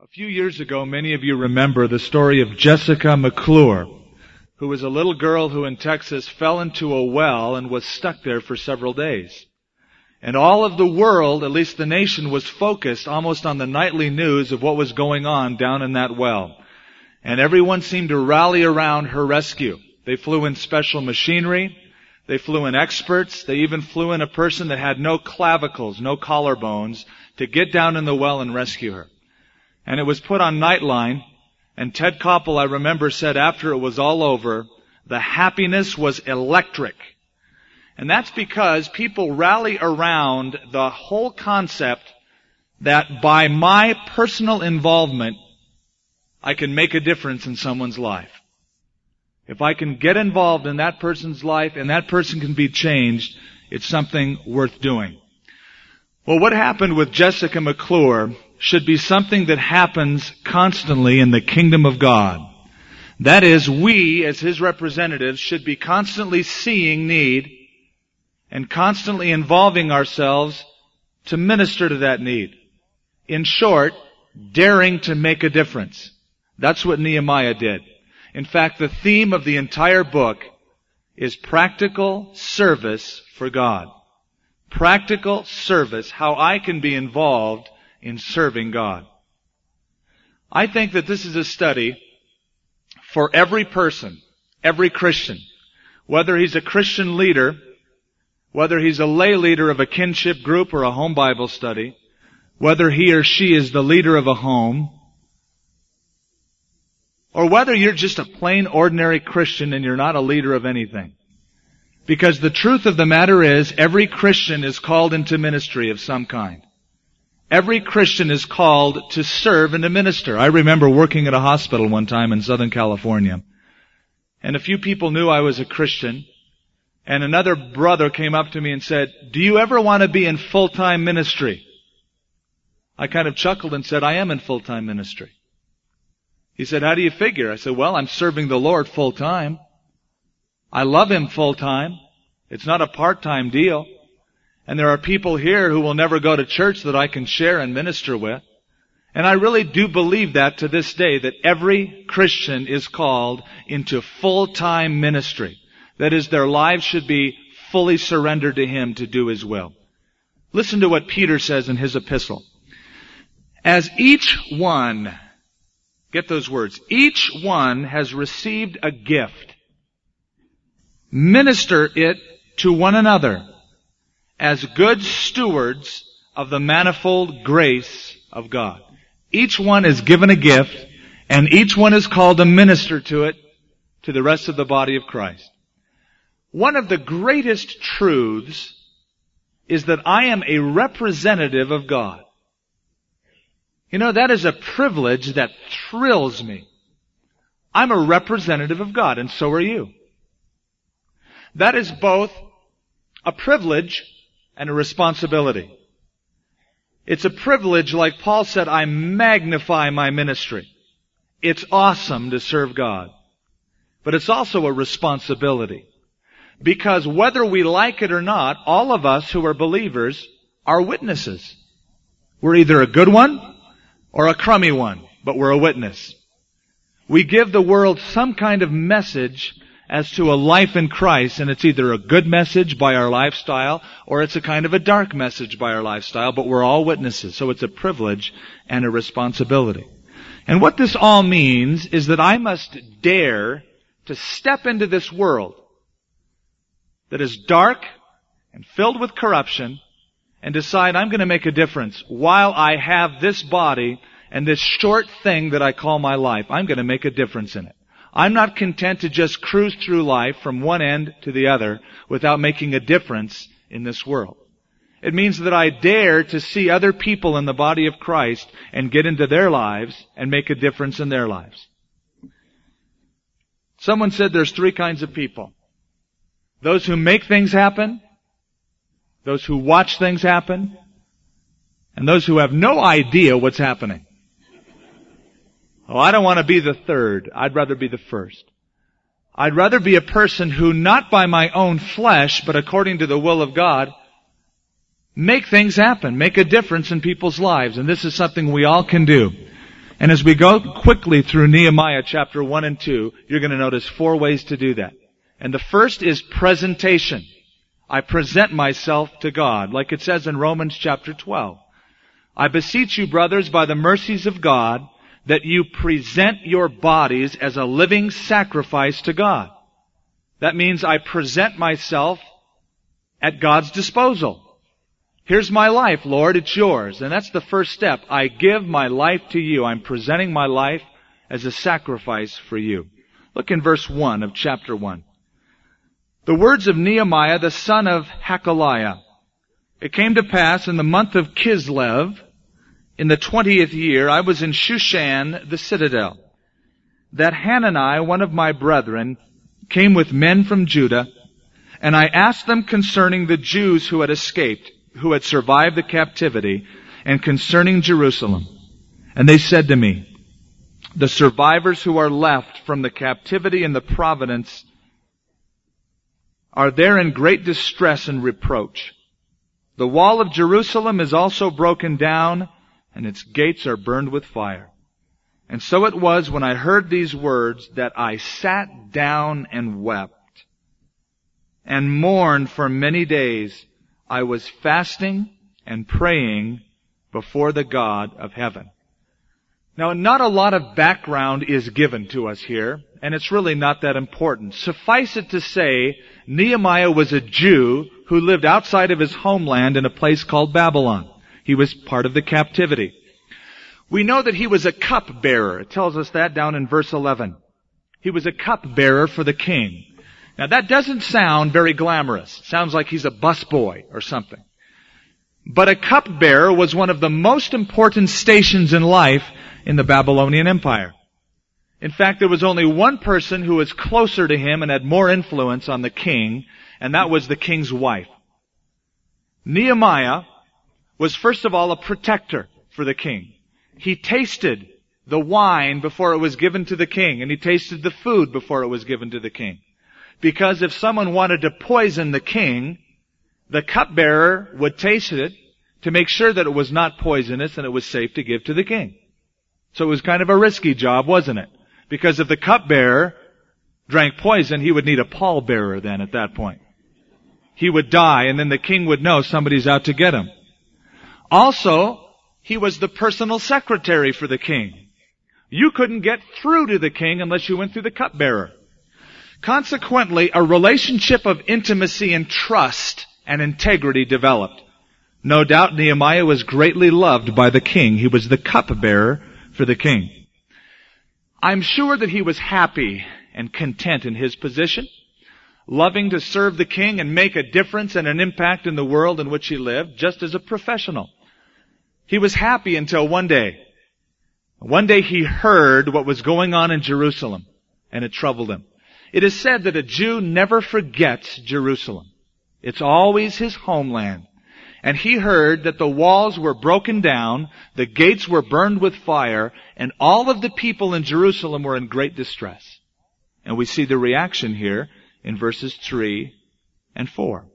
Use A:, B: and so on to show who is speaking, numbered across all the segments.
A: A few years ago, many of you remember the story of Jessica McClure, who was a little girl who in Texas fell into a well and was stuck there for several days. And all of the world, at least the nation, was focused almost on the nightly news of what was going on down in that well. And everyone seemed to rally around her rescue. They flew in special machinery. They flew in experts. They even flew in a person that had no clavicles, no collarbones, to get down in the well and rescue her. And it was put on Nightline, and Ted Koppel, I remember, said after it was all over, the happiness was electric. And that's because people rally around the whole concept that by my personal involvement, I can make a difference in someone's life. If I can get involved in that person's life and that person can be changed, it's something worth doing. Well, what happened with Jessica McClure should be something that happens constantly in the kingdom of God. That is, we as His representatives should be constantly seeing need and constantly involving ourselves to minister to that need. In short, daring to make a difference. That's what Nehemiah did. In fact, the theme of the entire book is practical service for God. Practical service, how I can be involved in serving God. I think that this is a study for every person, every Christian, whether he's a Christian leader, whether he's a lay leader of a kinship group or a home Bible study, whether he or she is the leader of a home, or whether you're just a plain ordinary Christian and you're not a leader of anything. Because the truth of the matter is, every Christian is called into ministry of some kind. Every Christian is called to serve and to minister. I remember working at a hospital one time in Southern California, and a few people knew I was a Christian, and another brother came up to me and said, "Do you ever want to be in full-time ministry?" I kind of chuckled and said, "I am in full-time ministry." He said, "How do you figure?" I said, "Well, I'm serving the Lord full-time. I love Him full-time. It's not a part-time deal. And there are people here who will never go to church that I can share and minister with." And I really do believe that to this day, that every Christian is called into full-time ministry. That is, their lives should be fully surrendered to Him to do His will. Listen to what Peter says in his epistle. As each one, get those words, each one has received a gift, minister it to one another as good stewards of the manifold grace of God. Each one is given a gift, and each one is called to minister to it to the rest of the body of Christ. One of the greatest truths is that I am a representative of God. You know, that is a privilege that thrills me. I'm a representative of God, and so are you. That is both a privilege and a responsibility. It's a privilege, like Paul said, I magnify my ministry. It's awesome to serve God. But it's also a responsibility. Because whether we like it or not, all of us who are believers are witnesses. We're either a good one or a crummy one, but we're a witness. We give the world some kind of message as to a life in Christ, and it's either a good message by our lifestyle or it's a kind of a dark message by our lifestyle, but we're all witnesses, so it's a privilege and a responsibility. And what this all means is that I must dare to step into this world that is dark and filled with corruption and decide I'm going to make a difference while I have this body and this short thing that I call my life. I'm going to make a difference in it. I'm not content to just cruise through life from one end to the other without making a difference in this world. It means that I dare to see other people in the body of Christ and get into their lives and make a difference in their lives. Someone said there's three kinds of people. Those who make things happen, those who watch things happen, and those who have no idea what's happening. Oh, I don't want to be the third. I'd rather be the first. I'd rather be a person who, not by my own flesh, but according to the will of God, make things happen, make a difference in people's lives. And this is something we all can do. And as we go quickly through Nehemiah chapter 1 and 2, you're going to notice 4 ways to do that. And the first is presentation. I present myself to God, like it says in Romans chapter 12. I beseech you, brothers, by the mercies of God, that you present your bodies as a living sacrifice to God. That means I present myself at God's disposal. Here's my life, Lord, it's yours. And that's the first step. I give my life to you. I'm presenting my life as a sacrifice for you. Look in verse 1 of chapter 1. The words of Nehemiah, the son of Hakaliah. It came to pass in the month of Kislev, in the 20th year, I was in Shushan, the citadel, that Hanani, one of my brethren, came with men from Judah, and I asked them concerning the Jews who had escaped, who had survived the captivity, and concerning Jerusalem. And they said to me, the survivors who are left from the captivity in the province are there in great distress and reproach. The wall of Jerusalem is also broken down, and its gates are burned with fire. And so it was when I heard these words that I sat down and wept and mourned for many days. I was fasting and praying before the God of heaven. Now, not a lot of background is given to us here, and it's really not that important. Suffice it to say, Nehemiah was a Jew who lived outside of his homeland in a place called Babylon. He was part of the captivity. We know that he was a cupbearer. It tells us that down in verse 11. He was a cupbearer for the king. Now that doesn't sound very glamorous. It sounds like he's a busboy or something. But a cupbearer was one of the most important stations in life in the Babylonian Empire. In fact, there was only one person who was closer to him and had more influence on the king, and that was the king's wife. Nehemiah was first of all a protector for the king. He tasted the wine before it was given to the king, and he tasted the food before it was given to the king. Because if someone wanted to poison the king, the cupbearer would taste it to make sure that it was not poisonous and it was safe to give to the king. So it was kind of a risky job, wasn't it? Because if the cupbearer drank poison, he would need a pallbearer then at that point. He would die, and then the king would know somebody's out to get him. Also, he was the personal secretary for the king. You couldn't get through to the king unless you went through the cupbearer. Consequently, a relationship of intimacy and trust and integrity developed. No doubt Nehemiah was greatly loved by the king. He was the cupbearer for the king. I'm sure that he was happy and content in his position, loving to serve the king and make a difference and an impact in the world in which he lived, just as a professional. He was happy until one day. One day he heard what was going on in Jerusalem, and it troubled him. It is said that a Jew never forgets Jerusalem. It's always his homeland. And he heard that the walls were broken down, the gates were burned with fire, and all of the people in Jerusalem were in great distress. And we see the reaction here in verses 3 and 4.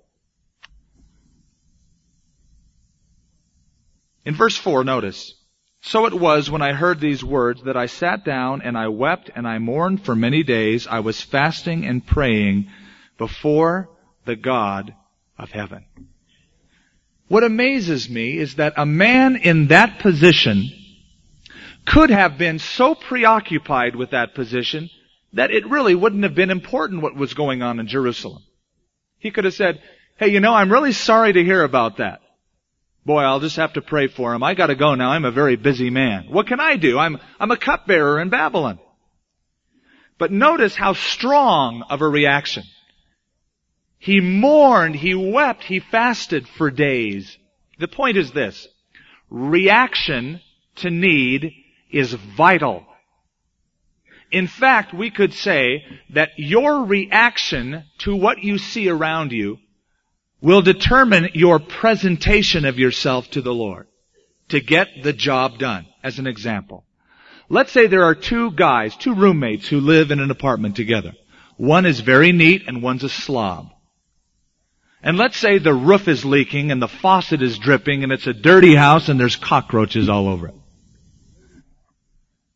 A: In verse 4, notice, so it was when I heard these words that I sat down and I wept and I mourned for many days. I was fasting and praying before the God of heaven. What amazes me is that a man in that position could have been so preoccupied with that position that it really wouldn't have been important what was going on in Jerusalem. He could have said, hey, I'm really sorry to hear about that. Boy, I'll just have to pray for him. I gotta go now. I'm a very busy man. What can I do? I'm a cupbearer in Babylon. But notice how strong of a reaction. He mourned, he wept, he fasted for days. The point is this. Reaction to need is vital. In fact, we could say that your reaction to what you see around you will determine your presentation of yourself to the Lord to get the job done, as an example. Let's say there are two roommates who live in an apartment together. One is very neat and one's a slob. And let's say the roof is leaking and the faucet is dripping and it's a dirty house and there's cockroaches all over it.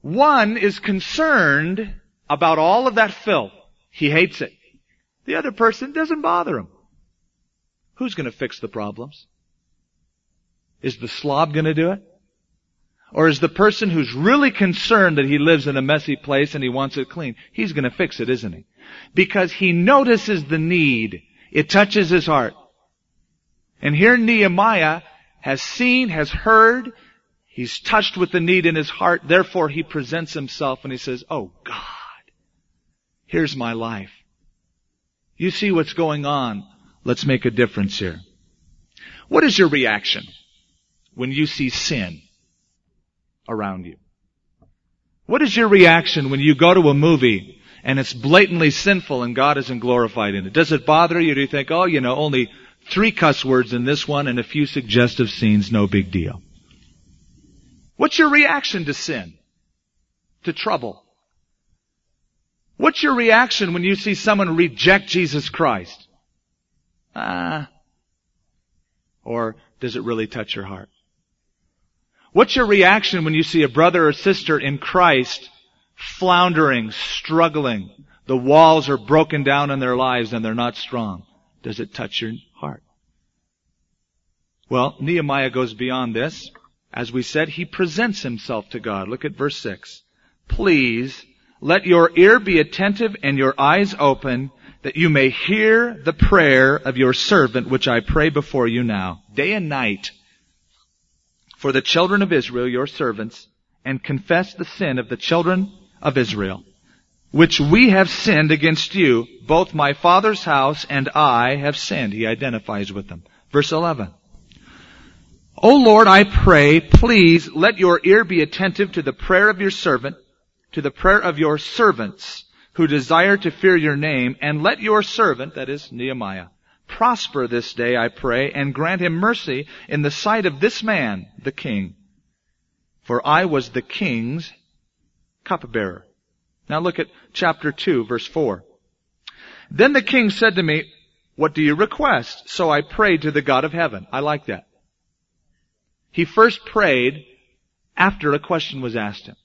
A: One is concerned about all of that filth. He hates it. The other person doesn't bother him. Who's going to fix the problems? Is the slob going to do it? Or is the person who's really concerned that he lives in a messy place and he wants it clean, he's going to fix it, isn't he? Because he notices the need. It touches his heart. And here Nehemiah has seen, has heard, he's touched with the need in his heart. Therefore he presents himself and he says, oh God, here's my life. You see what's going on. Let's make a difference here. What is your reaction when you see sin around you? What is your reaction when you go to a movie and it's blatantly sinful and God isn't glorified in it? Does it bother you? Do you think, oh, only 3 cuss words in this one and a few suggestive scenes, no big deal? What's your reaction to sin? To trouble? What's your reaction when you see someone reject Jesus Christ? Or does it really touch your heart? What's your reaction when you see a brother or sister in Christ floundering, struggling? The walls are broken down in their lives and they're not strong. Does it touch your heart? Well, Nehemiah goes beyond this. As we said, he presents himself to God. Look at verse 6. Please, let your ear be attentive and your eyes open, that you may hear the prayer of your servant, which I pray before you now, day and night, for the children of Israel, your servants, and confess the sin of the children of Israel, which we have sinned against you. Both my father's house and I have sinned. He identifies with them. Verse 11. O Lord, I pray, please let your ear be attentive to the prayer of your servant, to the prayer of your servants who desire to fear your name, and let your servant, that is Nehemiah, prosper this day, I pray, and grant him mercy in the sight of this man, the king. For I was the king's cupbearer. Now look at chapter 2, verse 4. Then the king said to me, what do you request? So I prayed to the God of heaven. I like that. He first prayed after a question was asked him.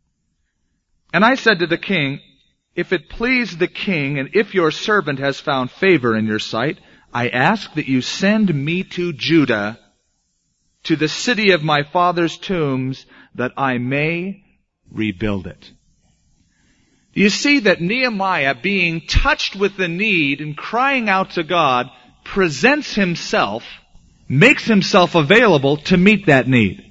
A: And I said to the king, if it please the king, and if your servant has found favor in your sight, I ask that you send me to Judah, to the city of my father's tombs, that I may rebuild it. You see that Nehemiah, being touched with the need and crying out to God, presents himself, makes himself available to meet that need.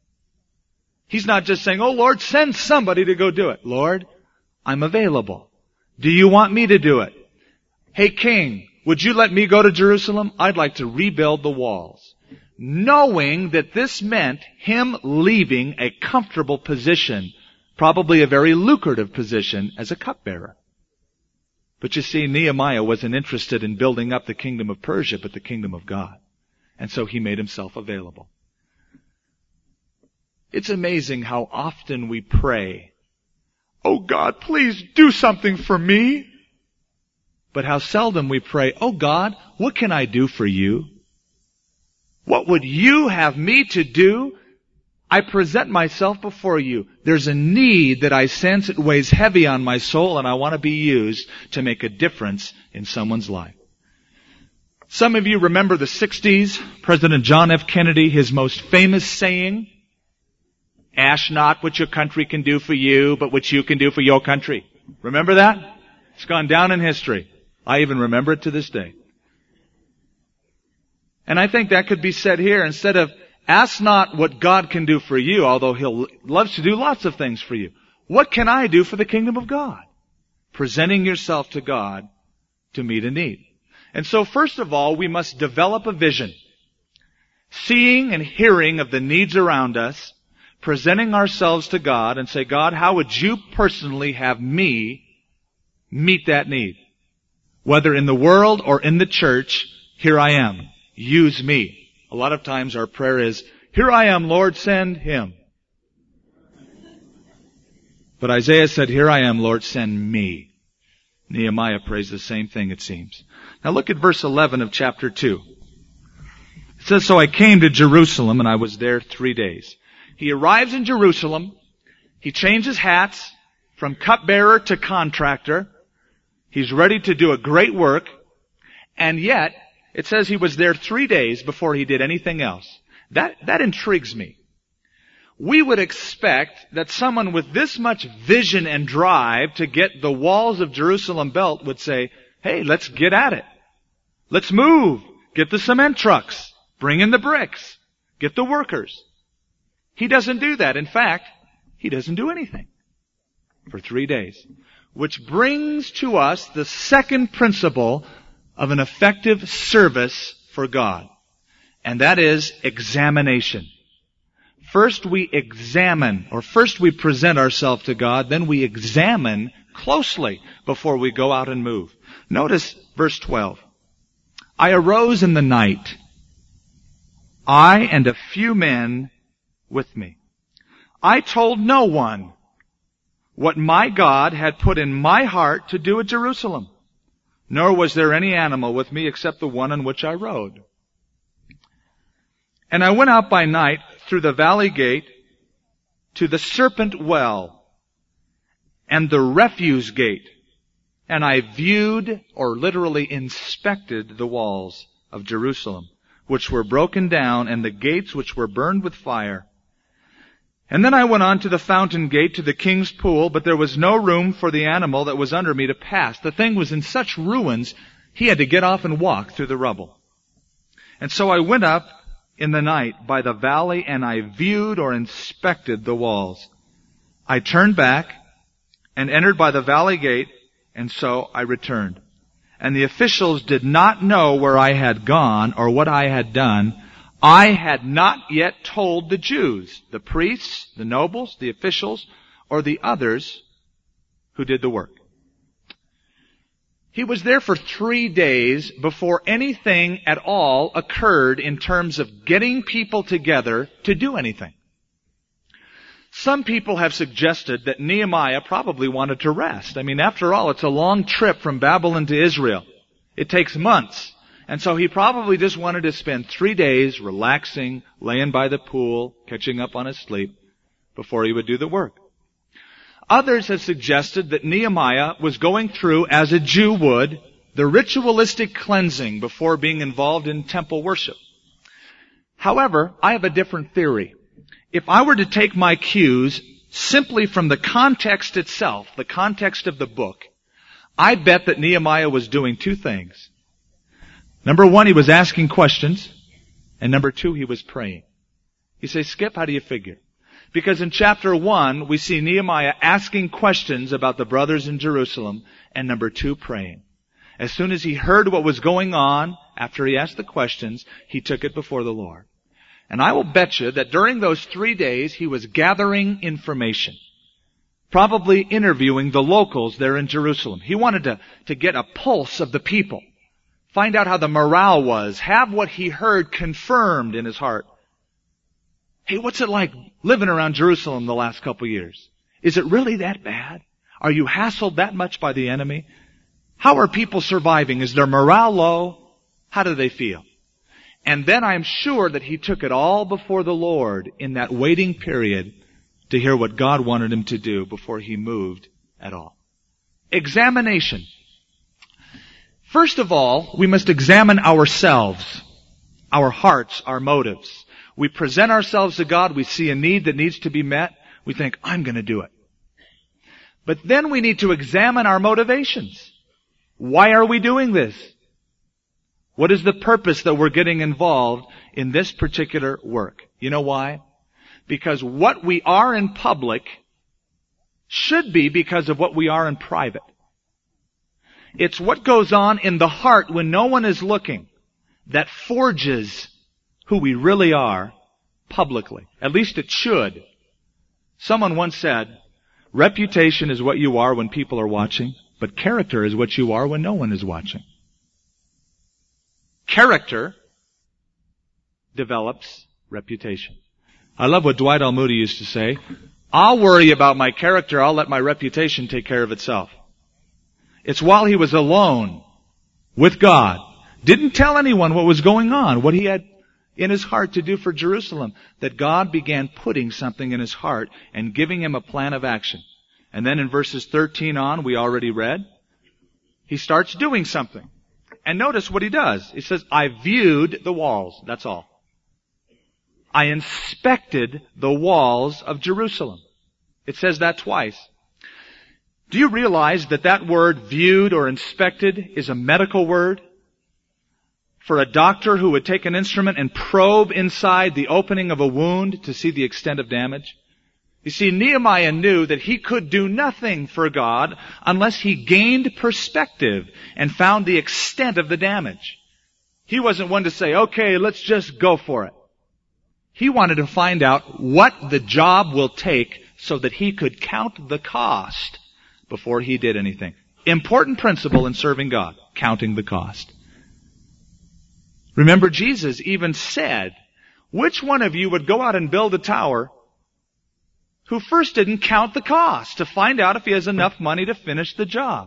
A: He's not just saying, oh Lord, send somebody to go do it. Lord, I'm available. Do you want me to do it? Hey king, would you let me go to Jerusalem? I'd like to rebuild the walls. Knowing that this meant him leaving a comfortable position, probably a very lucrative position as a cupbearer. But you see, Nehemiah wasn't interested in building up the kingdom of Persia, but the kingdom of God. And so he made himself available. It's amazing how often we pray, oh God, please do something for me. But how seldom we pray, oh God, what can I do for you? What would you have me to do? I present myself before you. There's a need that I sense. It weighs heavy on my soul, and I want to be used to make a difference in someone's life. Some of you remember the 60s, President John F. Kennedy, his most famous saying, ask not what your country can do for you, but what you can do for your country. Remember that? It's gone down in history. I even remember it to this day. And I think that could be said here. Instead of ask not what God can do for you, although He'll loves to do lots of things for you. What can I do for the kingdom of God? Presenting yourself to God to meet a need. And so first of all, we must develop a vision. Seeing and hearing of the needs around us, presenting ourselves to God and say, God, how would you personally have me meet that need? Whether in the world or in the church, here I am. Use me. A lot of times our prayer is, here I am, Lord, send him. But Isaiah said, here I am, Lord, send me. Nehemiah prays the same thing, it seems. Now look at verse 11 of chapter 2. It says, so I came to Jerusalem and I was there 3 days. He arrives in Jerusalem. He changes hats from cupbearer to contractor. He's ready to do a great work. And yet, it says he was there 3 days before he did anything else. That intrigues me. We would expect that someone with this much vision and drive to get the walls of Jerusalem built would say, hey, let's get at it. Let's move. Get the cement trucks. Bring in the bricks. Get the workers. He doesn't do that. In fact, he doesn't do anything for 3 days. Which brings to us the second principle of an effective service for God. And that is examination. First we examine, or first we present ourselves to God, then we examine closely before we go out and move. Notice verse 12. I arose in the night, I and a few men with me. I told no one what my God had put in my heart to do at Jerusalem, nor was there any animal with me except the one on which I rode. And I went out by night through the valley gate to the serpent well and the refuse gate, and I viewed, or literally inspected, the walls of Jerusalem, which were broken down, and the gates which were burned with fire. And then I went on to the fountain gate, to the king's pool, but there was no room for the animal that was under me to pass. The thing was in such ruins, he had to get off and walk through the rubble. And so I went up in the night by the valley, and I viewed or inspected the walls. I turned back and entered by the valley gate, and so I returned. And the officials did not know where I had gone or what I had done. I had not yet told the Jews, the priests, the nobles, the officials, or the others who did the work. He was there for 3 days before anything at all occurred in terms of getting people together to do anything. Some people have suggested that Nehemiah probably wanted to rest. I mean, after all, it's a long trip from Babylon to Israel. It takes months. And so he probably just wanted to spend 3 days relaxing, laying by the pool, catching up on his sleep before he would do the work. Others have suggested that Nehemiah was going through, as a Jew would, the ritualistic cleansing before being involved in temple worship. However, I have a different theory. If I were to take my cues simply from the context itself, the context of the book, I bet that Nehemiah was doing 2 things. Number 1, he was asking questions. And number 2, he was praying. You say, Skip, how do you figure? Because in chapter 1, we see Nehemiah asking questions about the brothers in Jerusalem, and number 2, praying. As soon as he heard what was going on, after he asked the questions, he took it before the Lord. And I will bet you that during those 3 days, he was gathering information. Probably interviewing the locals there in Jerusalem. He wanted to get a pulse of the people. Find out how the morale was. Have what he heard confirmed in his heart. Hey, what's it like living around Jerusalem the last couple years? Is it really that bad? Are you hassled that much by the enemy? How are people surviving? Is their morale low? How do they feel? And then I'm sure that he took it all before the Lord in that waiting period to hear what God wanted him to do before he moved at all. Examination. First of all, we must examine ourselves, our hearts, our motives. We present ourselves to God. We see a need that needs to be met. We think, I'm going to do it. But then we need to examine our motivations. Why are we doing this? What is the purpose that we're getting involved in this particular work? You know why? Because what we are in public should be because of what we are in private. It's what goes on in the heart when no one is looking that forges who we really are publicly. At least it should. Someone once said, reputation is what you are when people are watching, but character is what you are when no one is watching. Character develops reputation. I love what Dwight L. Moody used to say. I'll worry about my character. I'll let my reputation take care of itself. It's while he was alone with God. Didn't tell anyone what was going on, what he had in his heart to do for Jerusalem, that God began putting something in his heart and giving him a plan of action. And then in verses 13 on, we already read, he starts doing something. And notice what he does. He says, I viewed the walls. That's all. I inspected the walls of Jerusalem. It says that twice. Do you realize that that word viewed or inspected is a medical word? For a doctor who would take an instrument and probe inside the opening of a wound to see the extent of damage? You see, Nehemiah knew that he could do nothing for God unless he gained perspective and found the extent of the damage. He wasn't one to say, okay, let's just go for it. He wanted to find out what the job will take so that he could count the cost before he did anything. Important principle in serving God, counting the cost. Remember, Jesus even said, which one of you would go out and build a tower who first didn't count the cost to find out if he has enough money to finish the job?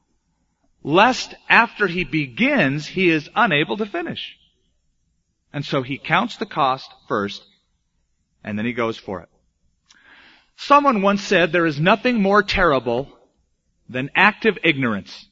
A: Lest after he begins, he is unable to finish. And so he counts the cost first, and then he goes for it. Someone once said there is nothing more terrible than active ignorance.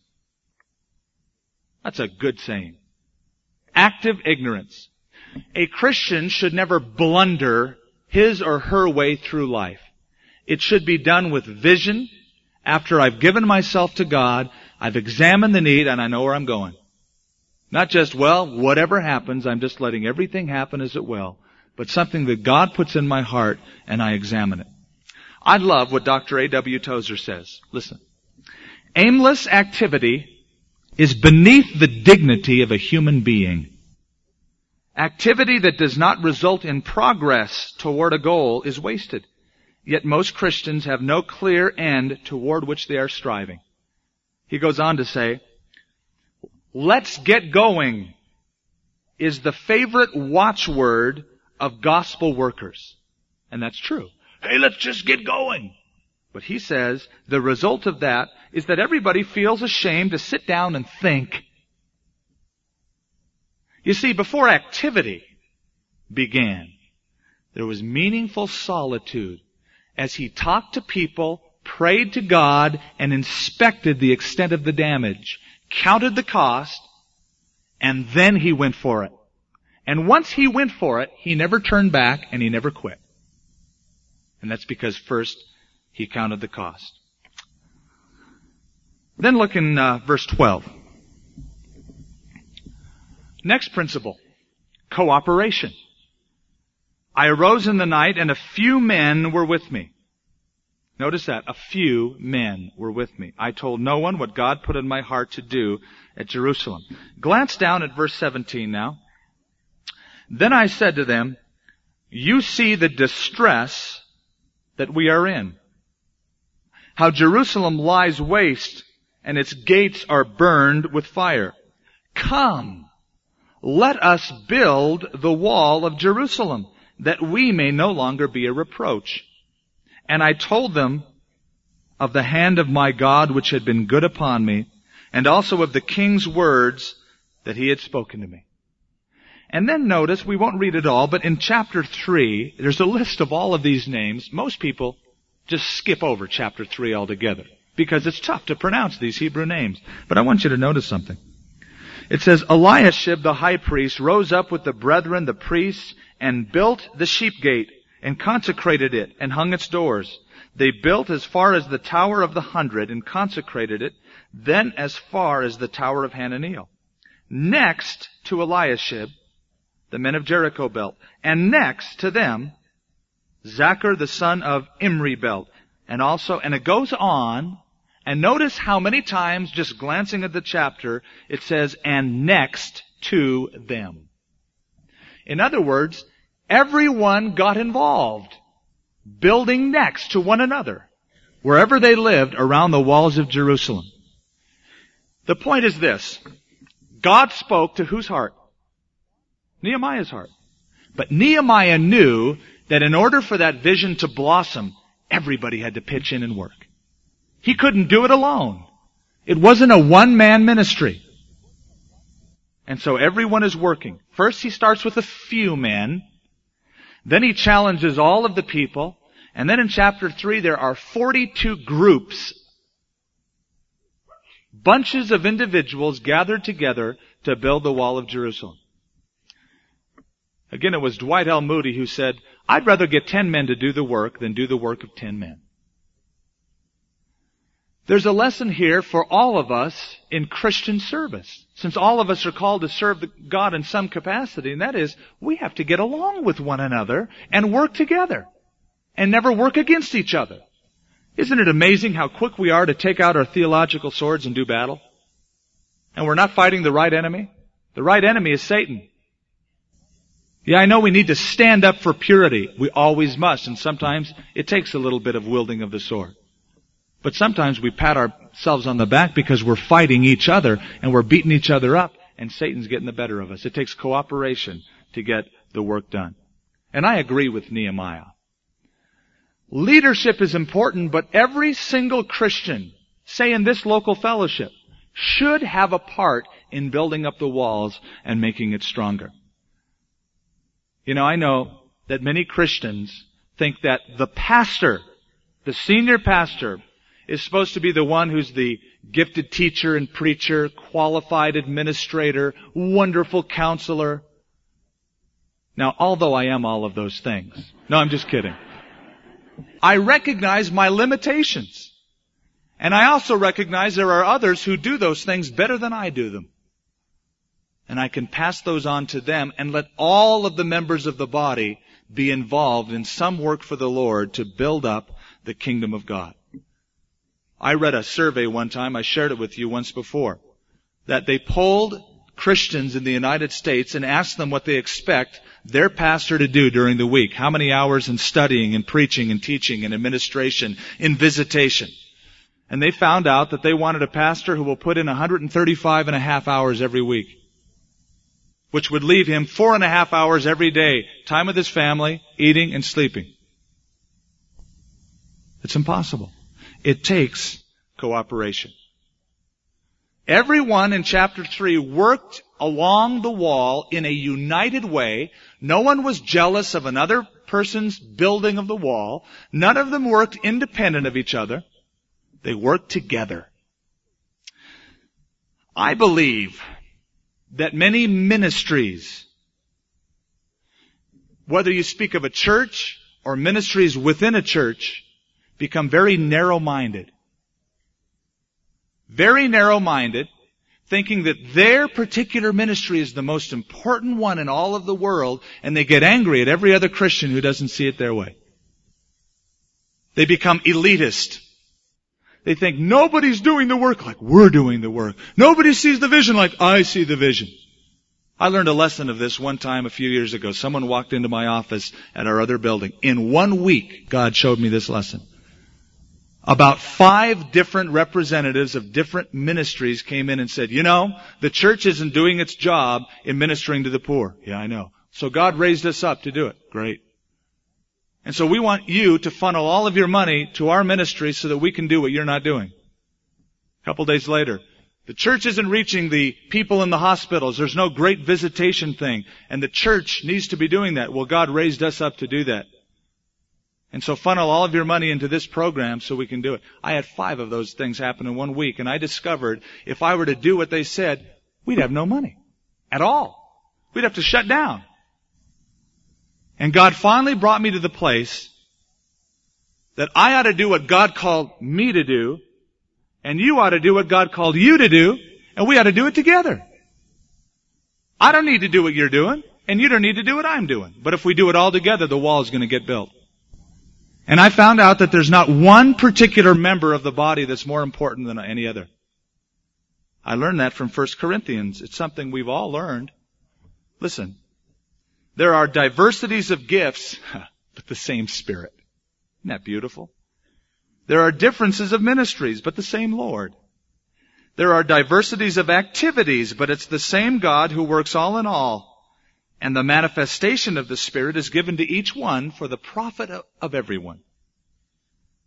A: That's a good saying. Active ignorance. A Christian should never blunder his or her way through life. It should be done with vision. After I've given myself to God, I've examined the need, and I know where I'm going. Not just, well, whatever happens, I'm just letting everything happen as it will, but something that God puts in my heart, and I examine it. I love what Dr. A.W. Tozer says. Listen. Aimless activity is beneath the dignity of a human being. Activity that does not result in progress toward a goal is wasted. Yet most Christians have no clear end toward which they are striving. He goes on to say, let's get going is the favorite watchword of gospel workers. And that's true. Hey, let's just get going. But he says the result of that is that everybody feels ashamed to sit down and think. You see, before activity began, there was meaningful solitude as he talked to people, prayed to God, and inspected the extent of the damage, counted the cost, and then he went for it. And once he went for it, he never turned back and he never quit. And that's because first he counted the cost. Then look in verse 12. Next principle, cooperation. I arose in the night, and a few men were with me. Notice that, a few men were with me. I told no one what God put in my heart to do at Jerusalem. Glance down at verse 17 now. Then I said to them, you see the distress that we are in. How Jerusalem lies waste, and its gates are burned with fire. Come, let us build the wall of Jerusalem, that we may no longer be a reproach. And I told them of the hand of my God which had been good upon me, and also of the king's words that he had spoken to me. And then notice, we won't read it all, but in chapter 3, there's a list of all of these names. Most people just skip over chapter 3 altogether, because it's tough to pronounce these Hebrew names. But I want you to notice something. It says, Eliashib the high priest rose up with the brethren, the priests, and built the sheep gate, and consecrated it, and hung its doors. They built as far as the Tower of the 100, and consecrated it, then as far as the Tower of Hananiel. Next to Eliashib, the men of Jericho built, and next to them, Zachar the son of Imri built. And it goes on, and notice how many times, just glancing at the chapter, it says, and next to them. In other words, everyone got involved, building next to one another, wherever they lived around the walls of Jerusalem. The point is this. God spoke to whose heart? Nehemiah's heart. But Nehemiah knew that in order for that vision to blossom, everybody had to pitch in and work. He couldn't do it alone. It wasn't a one-man ministry. And so everyone is working. First he starts with a few men. Then he challenges all of the people. And then in chapter 3 there are 42 groups, bunches of individuals gathered together to build the wall of Jerusalem. Again, it was Dwight L. Moody who said, I'd rather get 10 men to do the work than do the work of 10 men. There's a lesson here for all of us in Christian service, since all of us are called to serve God in some capacity, and that is, we have to get along with one another and work together and never work against each other. Isn't it amazing how quick we are to take out our theological swords and do battle? And we're not fighting the right enemy. The right enemy is Satan. Yeah, I know we need to stand up for purity. We always must, and sometimes it takes a little bit of wielding of the sword. But sometimes we pat ourselves on the back because we're fighting each other and we're beating each other up and Satan's getting the better of us. It takes cooperation to get the work done. And I agree with Nehemiah. Leadership is important, but every single Christian, say in this local fellowship, should have a part in building up the walls and making it stronger. You know, I know that many Christians think that the pastor, the senior pastor, is supposed to be the one who's the gifted teacher and preacher, qualified administrator, wonderful counselor. Now, although I am all of those things. No, I'm just kidding. I recognize my limitations. And I also recognize there are others who do those things better than I do them. And I can pass those on to them and let all of the members of the body be involved in some work for the Lord to build up the kingdom of God. I read a survey one time, I shared it with you once before, that they polled Christians in the United States and asked them what they expect their pastor to do during the week. How many hours in studying and preaching and teaching and administration, in visitation. And they found out that they wanted a pastor who will put in 135 and a half hours every week, which would leave him 4.5 hours every day, time with his family, eating and sleeping. It's impossible. It takes cooperation. Everyone in chapter 3 worked along the wall in a united way. No one was jealous of another person's building of the wall. None of them worked independent of each other. They worked together. I believe that many ministries, whether you speak of a church or ministries within a church, become very narrow-minded. Very narrow-minded, thinking that their particular ministry is the most important one in all of the world, and they get angry at every other Christian who doesn't see it their way. They become elitist. They think nobody's doing the work like we're doing the work. Nobody sees the vision like I see the vision. I learned a lesson of this one time a few years ago. Someone walked into my office at our other building. In 1 week, God showed me this lesson. About 5 different representatives of different ministries came in and said, you know, the church isn't doing its job in ministering to the poor. Yeah, I know. So God raised us up to do it. Great. And so we want you to funnel all of your money to our ministry so that we can do what you're not doing. A couple days later, the church isn't reaching the people in the hospitals. There's no great visitation thing. And the church needs to be doing that. Well, God raised us up to do that. And so funnel all of your money into this program so we can do it. I had 5 of those things happen in 1 week, and I discovered if I were to do what they said, we'd have no money at all. We'd have to shut down. And God finally brought me to the place that I ought to do what God called me to do, and you ought to do what God called you to do, and we ought to do it together. I don't need to do what you're doing, and you don't need to do what I'm doing. But if we do it all together, the wall is going to get built. And I found out that there's not one particular member of the body that's more important than any other. I learned that from 1 Corinthians. It's something we've all learned. Listen, there are diversities of gifts, but the same Spirit. Isn't that beautiful? There are differences of ministries, but the same Lord. There are diversities of activities, but it's the same God who works all in all. And the manifestation of the Spirit is given to each one for the profit of everyone.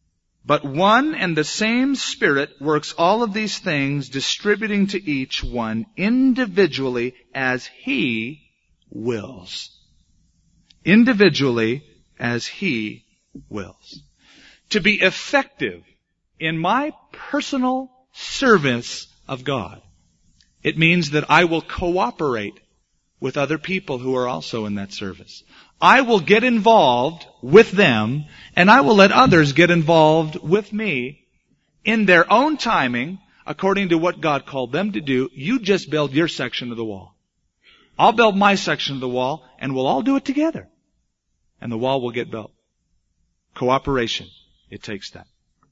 A: But one and the same Spirit works all of these things, distributing to each one individually as He wills. Individually as He wills. To be effective in my personal service of God, it means that I will cooperate with other people who are also in that service. I will get involved with them, and I will let others get involved with me in their own timing, according to what God called them to do. You just build your section of the wall. I'll build my section of the wall, and we'll all do it together. And the wall will get built. Cooperation. It takes that.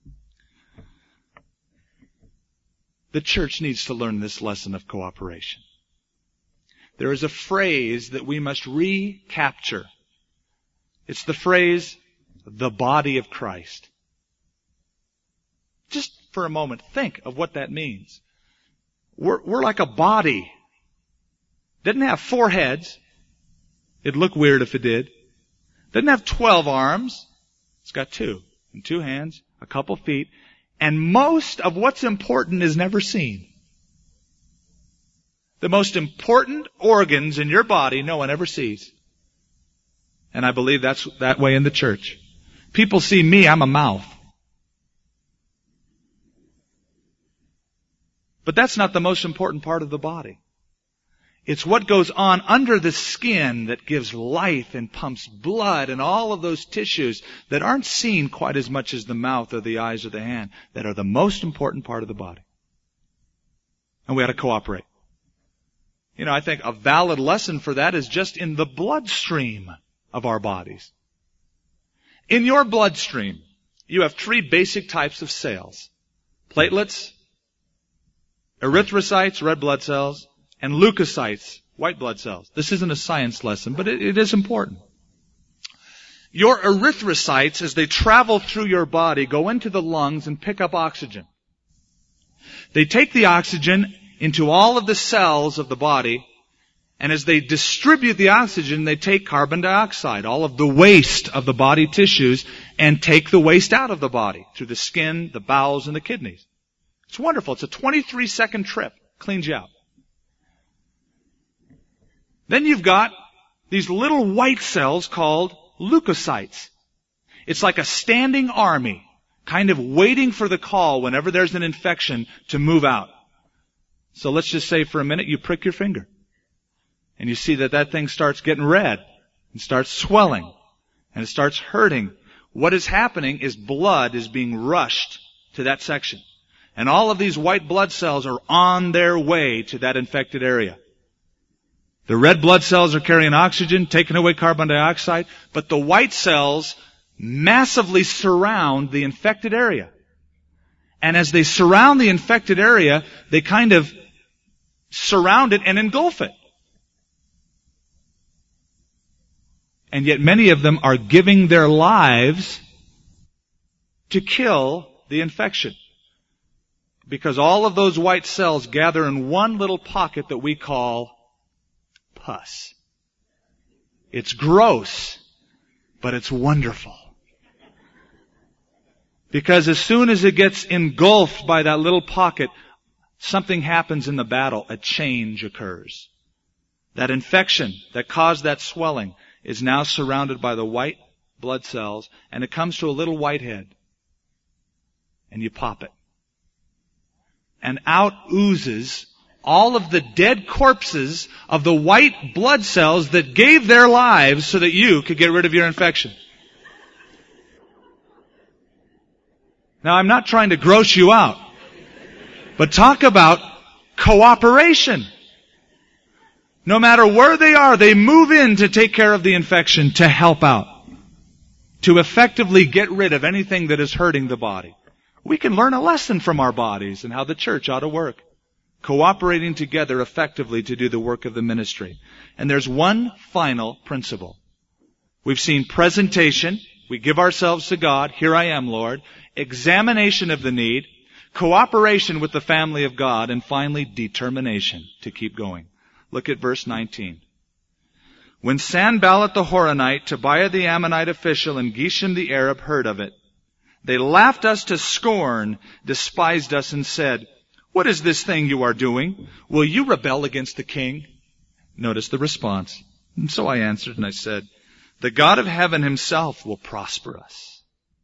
A: The church needs to learn this lesson of cooperation. There is a phrase that we must recapture. It's the phrase, the body of Christ. Just for a moment, think of what that means. We're like a body. Doesn't have 4 heads. It'd look weird if it did. Doesn't have 12 arms. It's got 2. And 2 hands, a couple feet. And most of what's important is never seen. The most important organs in your body no one ever sees. And I believe that's that way in the church. People see me, I'm a mouth. But that's not the most important part of the body. It's what goes on under the skin that gives life and pumps blood and all of those tissues that aren't seen quite as much as the mouth or the eyes or the hand, that are the most important part of the body. And we ought to cooperate. You know, I think a valid lesson for that is just in the bloodstream of our bodies. In your bloodstream, you have 3 basic types of cells. Platelets, erythrocytes, red blood cells, and leukocytes, white blood cells. This isn't a science lesson, but it is important. Your erythrocytes, as they travel through your body, go into the lungs and pick up oxygen. They take the oxygen into all of the cells of the body, and as they distribute the oxygen, they take carbon dioxide, all of the waste of the body tissues, and take the waste out of the body through the skin, the bowels, and the kidneys. It's wonderful. It's a 23-second trip. Cleans you out. Then you've got these little white cells called leukocytes. It's like a standing army, kind of waiting for the call whenever there's an infection to move out. So let's just say for a minute you prick your finger. And you see that thing starts getting red and starts swelling and it starts hurting. What is happening is blood is being rushed to that section. And all of these white blood cells are on their way to that infected area. The red blood cells are carrying oxygen, taking away carbon dioxide, but the white cells massively surround the infected area. And as they surround the infected area, they kind of surround it and engulf it. And yet many of them are giving their lives to kill the infection. Because all of those white cells gather in one little pocket that we call pus. It's gross, but it's wonderful. Because as soon as it gets engulfed by that little pocket, something happens in the battle. A change occurs. That infection that caused that swelling is now surrounded by the white blood cells, and it comes to a little white head. And you pop it. And out oozes all of the dead corpses of the white blood cells that gave their lives so that you could get rid of your infection. Now, I'm not trying to gross you out, but talk about cooperation. No matter where they are, they move in to take care of the infection, to help out, to effectively get rid of anything that is hurting the body. We can learn a lesson from our bodies and how the church ought to work, cooperating together effectively to do the work of the ministry. And there's one final principle. We've seen presentation. We give ourselves to God. Here I am, Lord. Examination of the need, cooperation with the family of God, and finally determination to keep going. Look at verse 19. When Sanballat the Horonite, Tobiah the Ammonite official, and Geshem the Arab heard of it, They laughed us to scorn, despised us, and said, "What is this thing you are doing? Will you rebel against the king?" Notice the response. And so I answered and I said, "The God of heaven himself will prosper us.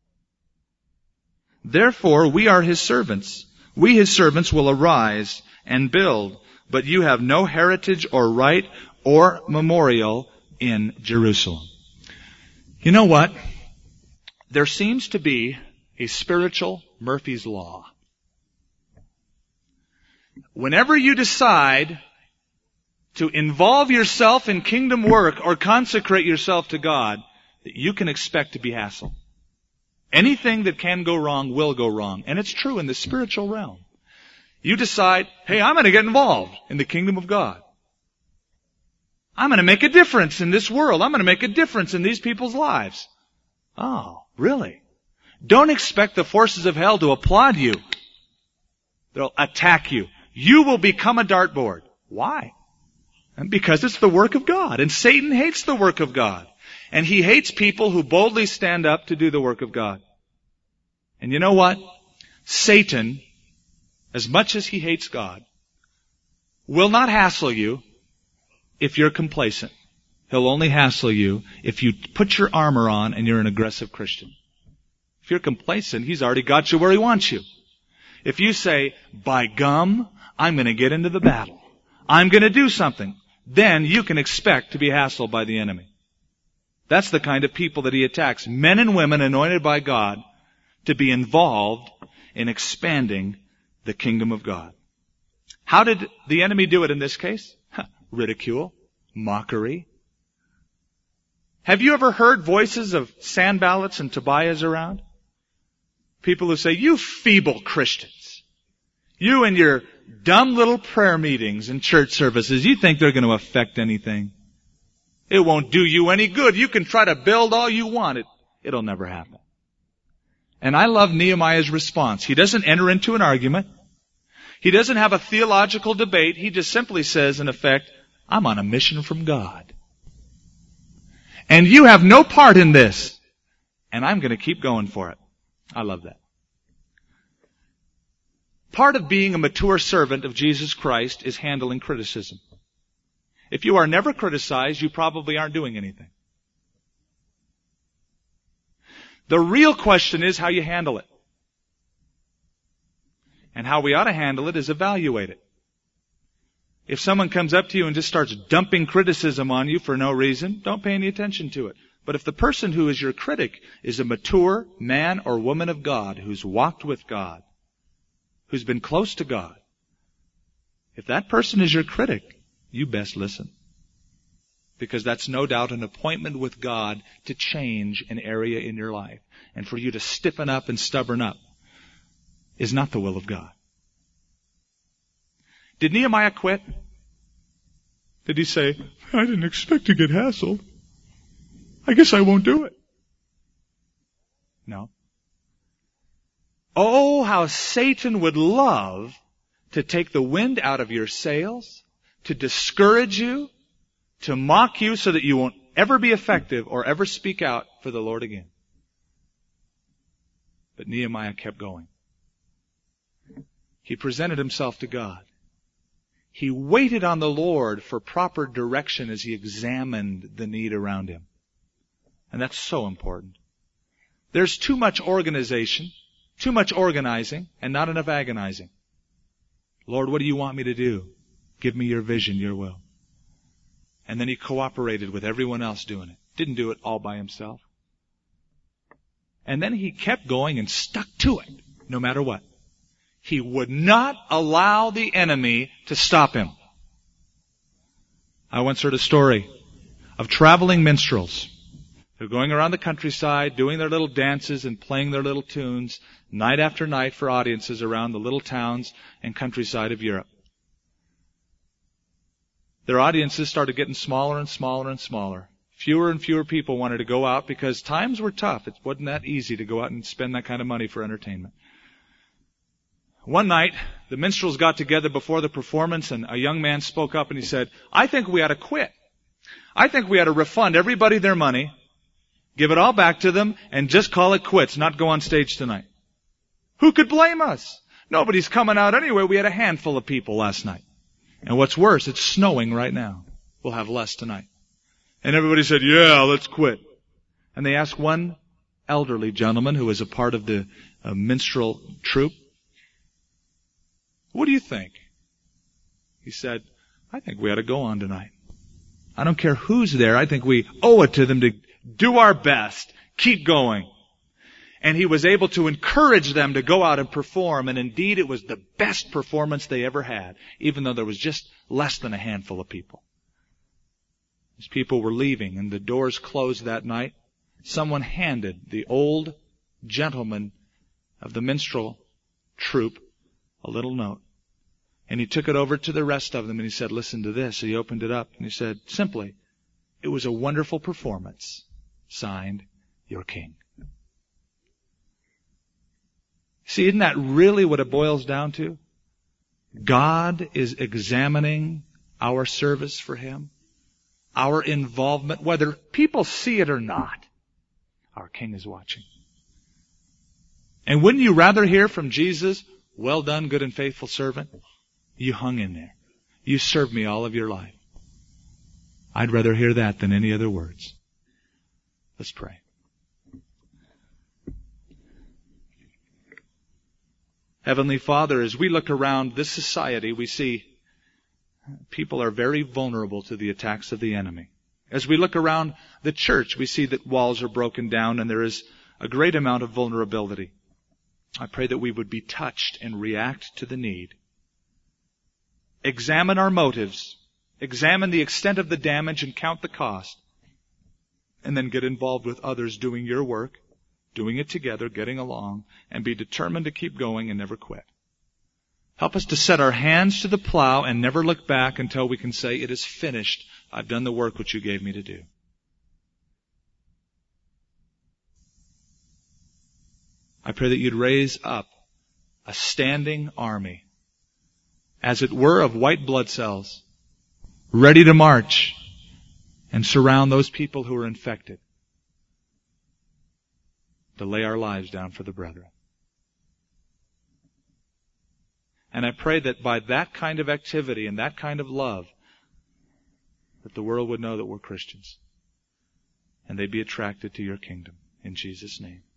A: Therefore we are his servants. We his servants will arise and build, but you have no heritage or right or memorial in Jerusalem." You know what? There seems to be a spiritual Murphy's Law. Whenever you decide to involve yourself in kingdom work or consecrate yourself to God, you can expect to be hassled. Anything that can go wrong will go wrong. And it's true in the spiritual realm. You decide, hey, I'm going to get involved in the kingdom of God. I'm going to make a difference in this world. I'm going to make a difference in these people's lives. Oh, really? Don't expect the forces of hell to applaud you. They'll attack you. You will become a dartboard. Why? Because it's the work of God. And Satan hates the work of God. And he hates people who boldly stand up to do the work of God. And you know what? Satan, as much as he hates God, will not hassle you if you're complacent. He'll only hassle you if you put your armor on and you're an aggressive Christian. If you're complacent, he's already got you where he wants you. If you say, by gum, I'm going to get into the battle, I'm going to do something, then you can expect to be hassled by the enemy. That's the kind of people that he attacks. Men and women anointed by God to be involved in expanding the kingdom of God. How did the enemy do it in this case? Ridicule, mockery. Have you ever heard voices of Sanballats and Tobiahs around? People who say, you feeble Christians, you and your dumb little prayer meetings and church services, you think they're going to affect anything? It won't do you any good. You can try to build all you want. It'll never happen. And I love Nehemiah's response. He doesn't enter into an argument. He doesn't have a theological debate. He just simply says, in effect, I'm on a mission from God. And you have no part in this. And I'm going to keep going for it. I love that. Part of being a mature servant of Jesus Christ is handling criticism. If you are never criticized, you probably aren't doing anything. The real question is how you handle it. And how we ought to handle it is evaluate it. If someone comes up to you and just starts dumping criticism on you for no reason, don't pay any attention to it. But if the person who is your critic is a mature man or woman of God who's walked with God, who's been close to God, if that person is your critic, you best listen. Because that's no doubt an appointment with God to change an area in your life. And for you to stiffen up and stubborn up is not the will of God. Did Nehemiah quit? Did he say, I didn't expect to get hassled, I guess I won't do it? No. Oh, how Satan would love to take the wind out of your sails, to discourage you, to mock you so that you won't ever be effective or ever speak out for the Lord again. But Nehemiah kept going. He presented himself to God. He waited on the Lord for proper direction as he examined the need around him. And that's so important. There's too much organization, too much organizing, and not enough agonizing. Lord, what do you want me to do? Give me your vision, your will. And then he cooperated with everyone else doing it. Didn't do it all by himself. And then he kept going and stuck to it, no matter what. He would not allow the enemy to stop him. I once heard a story of traveling minstrels who are going around the countryside, doing their little dances and playing their little tunes night after night for audiences around the little towns and countryside of Europe. Their audiences started getting smaller and smaller and smaller. Fewer and fewer people wanted to go out because times were tough. It wasn't that easy to go out and spend that kind of money for entertainment. One night, the minstrels got together before the performance, and a young man spoke up and he said, I think we ought to quit. I think we ought to refund everybody their money, Give it all back to them and just call it quits, not go on stage tonight. Who could blame us? Nobody's coming out anyway. We had a handful of people last night. And what's worse, it's snowing right now. We'll have less tonight. And everybody said, yeah, let's quit. And they asked one elderly gentleman who was a part of the minstrel troupe, what do you think? He said, I think we ought to go on tonight. I don't care who's there. I think we owe it to them to do our best. Keep going. And he was able to encourage them to go out and perform. And indeed, it was the best performance they ever had, even though there was just less than a handful of people. As people were leaving and the doors closed that night, someone handed the old gentleman of the minstrel troupe a little note. And he took it over to the rest of them and he said, listen to this. He opened it up and he said, simply, it was a wonderful performance. Signed, your king. See, isn't that really what it boils down to? God is examining our service for Him, our involvement, whether people see it or not. Our King is watching. And wouldn't you rather hear from Jesus, well done, good and faithful servant? You hung in there. You served me all of your life. I'd rather hear that than any other words. Let's pray. Heavenly Father, as we look around this society, we see people are very vulnerable to the attacks of the enemy. As we look around the church, we see that walls are broken down and there is a great amount of vulnerability. I pray that we would be touched and react to the need. Examine our motives. Examine the extent of the damage and count the cost. And then get involved with others doing your work, doing it together, getting along, and be determined to keep going and never quit. Help us to set our hands to the plow and never look back until we can say, it is finished. I've done the work which you gave me to do. I pray that you'd raise up a standing army, as it were, of white blood cells, ready to march and surround those people who are infected, to lay our lives down for the brethren. And I pray that by that kind of activity and that kind of love, that the world would know that we're Christians, and they'd be attracted to your kingdom. In Jesus' name.